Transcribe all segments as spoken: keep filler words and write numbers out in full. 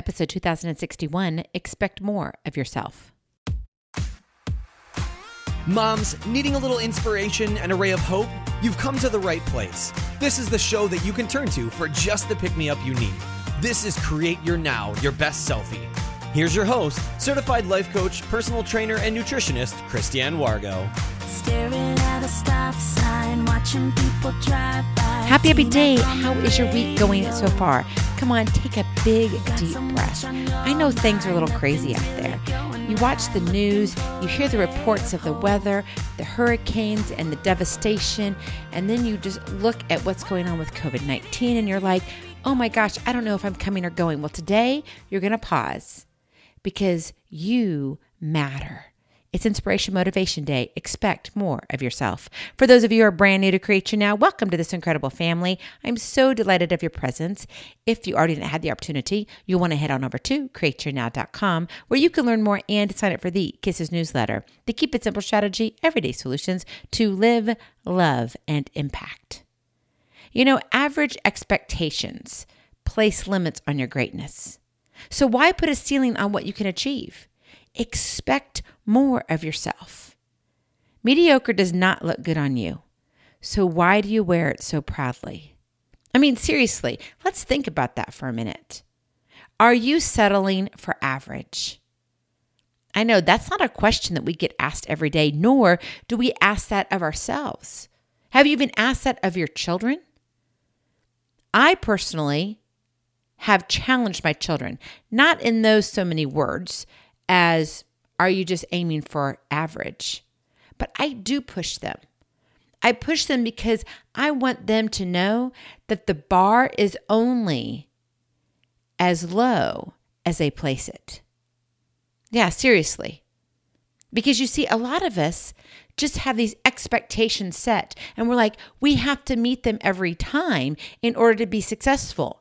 episode two thousand sixty-one, Expect More of Yourself. Moms, needing a little inspiration and a ray of hope? You've come to the right place. This is the show that you can turn to for just the pick-me-up you need. This is Create Your Now, Your Best Selfie. Here's your host, certified life coach, personal trainer, and nutritionist, Christiane Wargo. Staring at a stop sign, watching people drive by. Happy happy day. How is your week going so far? Come on, take a big, deep breath. I know things are a little crazy out there. You watch the news, you hear the reports of the weather, the hurricanes, and the devastation, and then you just look at what's going on with covid nineteen, and you're like, oh my gosh, I don't know if I'm coming or going. Well, today, you're going to pause because you matter. It's Inspiration Motivation Day. Expect more of yourself. For those of you who are brand new to Create Your Now, welcome to this incredible family. I'm so delighted of your presence. If you already didn't have the opportunity, you'll want to head on over to create your now dot com where you can learn more and sign up for the Kisses newsletter, the Keep It Simple strategy, everyday solutions to live, love, and impact. You know, average expectations place limits on your greatness. So why put a ceiling on what you can achieve? Expect more of yourself. Mediocre does not look good on you. So why do you wear it so proudly? I mean, seriously, let's think about that for a minute. Are you settling for average? I know that's not a question that we get asked every day, nor do we ask that of ourselves. Have you even asked that of your children? I personally have challenged my children, not in those so many words as, are you just aiming for average? But I do push them. I push them because I want them to know that the bar is only as low as they place it. Yeah, seriously. Because you see, a lot of us just have these expectations set, and we're like, we have to meet them every time in order to be successful.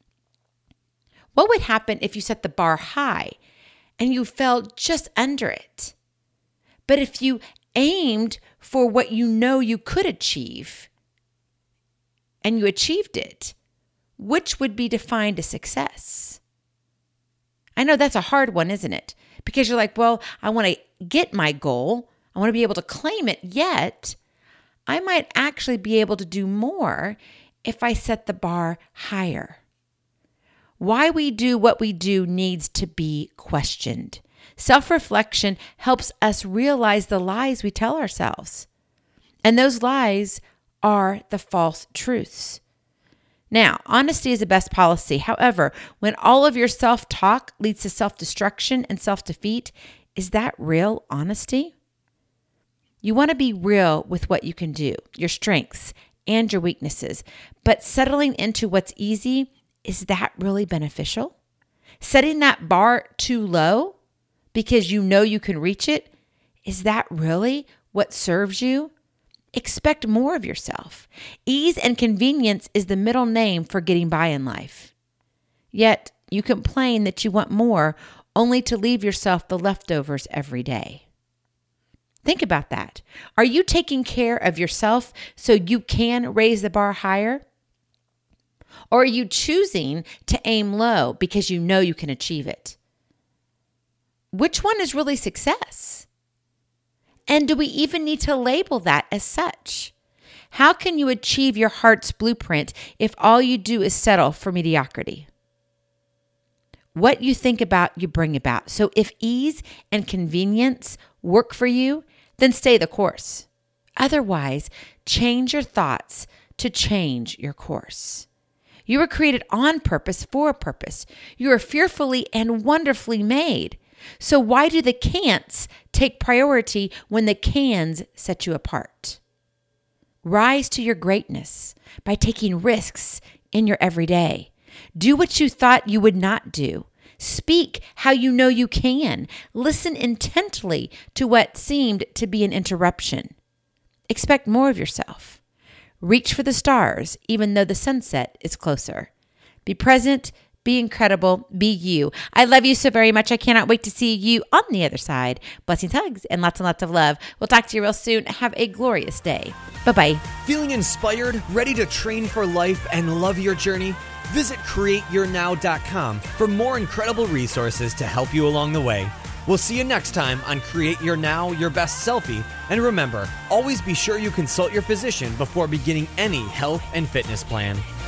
What would happen if you set the bar high and you fell just under it? But if you aimed for what you know you could achieve and you achieved it, which would be defined as success? I know that's a hard one, isn't it? Because you're like, well, I want to get my goal. I want to be able to claim it, yet I might actually be able to do more if I set the bar higher. Why we do what we do needs to be questioned. Self-reflection helps us realize the lies we tell ourselves. And those lies are the false truths. Now, honesty is the best policy. However, when all of your self-talk leads to self-destruction and self-defeat, is that real honesty? You want to be real with what you can do, your strengths and your weaknesses, but settling into what's easy, is that really beneficial? Setting that bar too low because you know you can reach it, is that really what serves you? Expect more of yourself. Ease and convenience is the middle name for getting by in life. Yet you complain that you want more only to leave yourself the leftovers every day. Think about that. Are you taking care of yourself so you can raise the bar higher? Or are you choosing to aim low because you know you can achieve it? Which one is really success? And do we even need to label that as such? How can you achieve your heart's blueprint if all you do is settle for mediocrity? What you think about, you bring about. So if ease and convenience work for you, then stay the course. Otherwise, change your thoughts to change your course. You were created on purpose for a purpose. You are fearfully and wonderfully made. So why do the can'ts take priority when the cans set you apart? Rise to your greatness by taking risks in your everyday. Do what you thought you would not do. Speak how you know you can. Listen intently to what seemed to be an interruption. Expect more of yourself. Reach for the stars, even though the sunset is closer. Be present, be incredible, be you. I love you so very much. I cannot wait to see you on the other side. Blessings, hugs, and lots and lots of love. We'll talk to you real soon. Have a glorious day. Bye-bye. Feeling inspired, ready to train for life and love your journey? Visit create your now dot com for more incredible resources to help you along the way. We'll see you next time on Create Your Now, Your Best Selfie. And remember, always be sure you consult your physician before beginning any health and fitness plan.